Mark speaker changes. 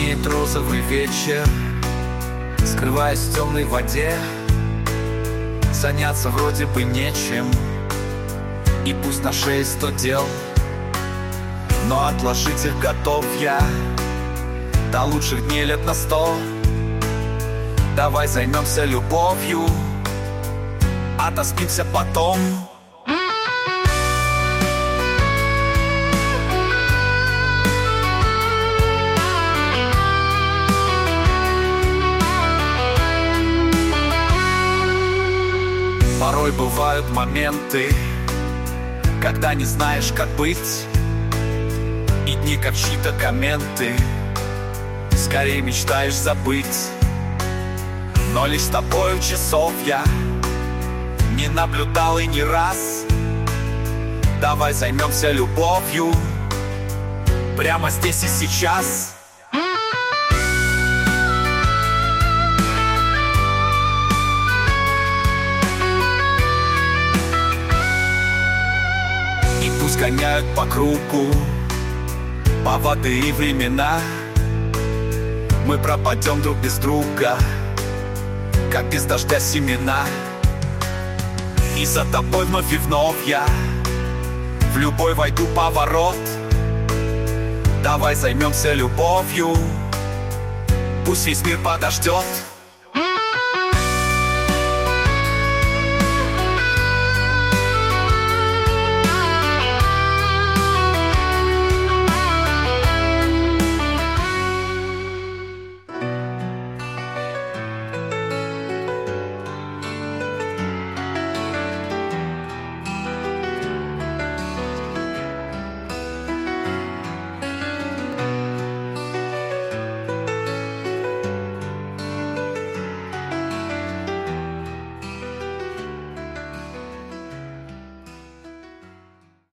Speaker 1: Темнеет розовый вечер, скрываясь в темной воде. Заняться вроде бы нечем, и пусть на шее 100 дел, но отложить их готов я до лучших дней лет на 100. Давай займемся любовью, отоспимся потом. Порой бывают моменты, когда не знаешь, как быть, и дни, как чьи-то комменты, скорее мечтаешь забыть. Но лишь с тобою часов я не наблюдал и не раз. Давай займемся любовью прямо здесь и сейчас. И пусть гоняют по кругу поводы и времена, мы пропадем друг без друга, как без дождя семена. И за тобой вновь и вновь я в любой войду поворот. Давай займемся любовью, пусть весь мир подождет.